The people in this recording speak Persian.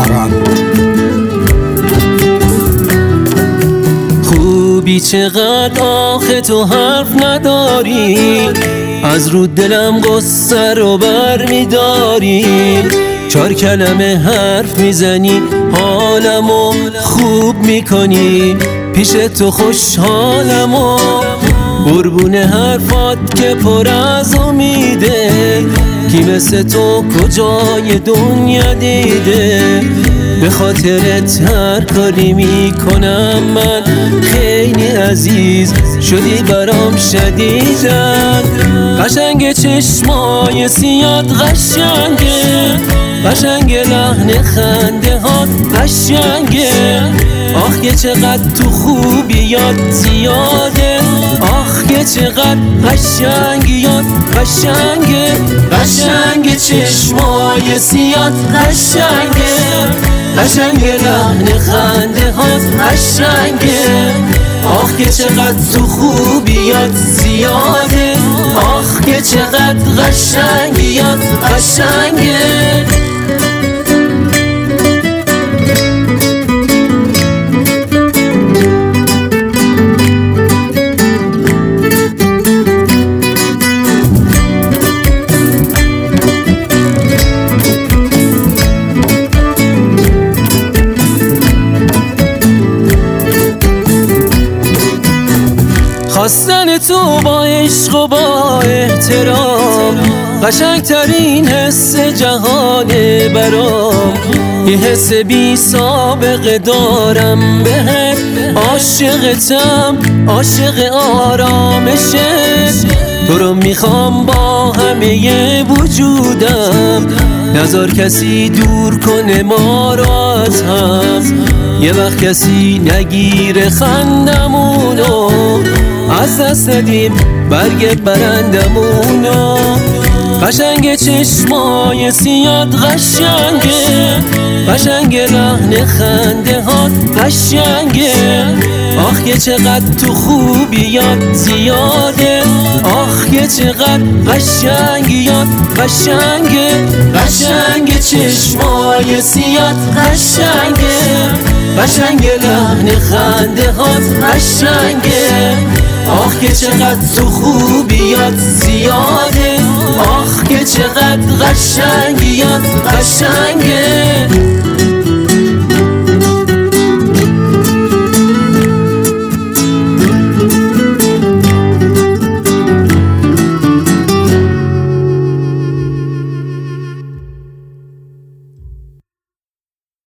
باران. خوبی چقدر آخه تو حرف نداری، از رو دلم غصه رو بر میداری. 4 کلمه حرف میزنی حالمو خوب میکنی، پیش تو خوشحالمو. قربون حرفات که پر از امیده، کی مثل تو کجای دنیا دیده. به خاطرت هر کاری میکنم من، خیلی عزیز شدی برام شدیدن. قشنگ چشمای سیاد قشنگه، قشنگ لحن خنده ها قشنگه. آخ که چقدر تو خوبیات زیاده، آخ که چقدر قشنگیات قشنگه. قشنگ چشمای سیاد قشنگه، قشنگ لحن خنده ها قشنگه. آخ که چقدر تو خوبیات زیاده، آخ که چقدر قشنگیات قشنگه. خواستن تو با عشق و با احترام، قشنگترین حس جهانه برام. یه حس بی سابقه دارم بهت، عاشقتم عاشق آرامشت. تو رو میخوام با همه وجودم، نذار کسی دور کنه ما رو از هم. یه وقت کسی نگیره خندمونو، از دست ندیم برگ برندمونو. قشنگ چشمای سیاد قشنگه، قشنگ لحن خنده ها قشنگه. آخ که چقدر تو خوبیات زیاده، آخ که چقدر قشنگیات قشنگه. قشنگ چشمای سیاد قشنگه، قشنگ لحن خنده ها قشنگه. آخ که چقدر تو خوبیات زیاده، آخ که چقدر قشنگیات قشنگه.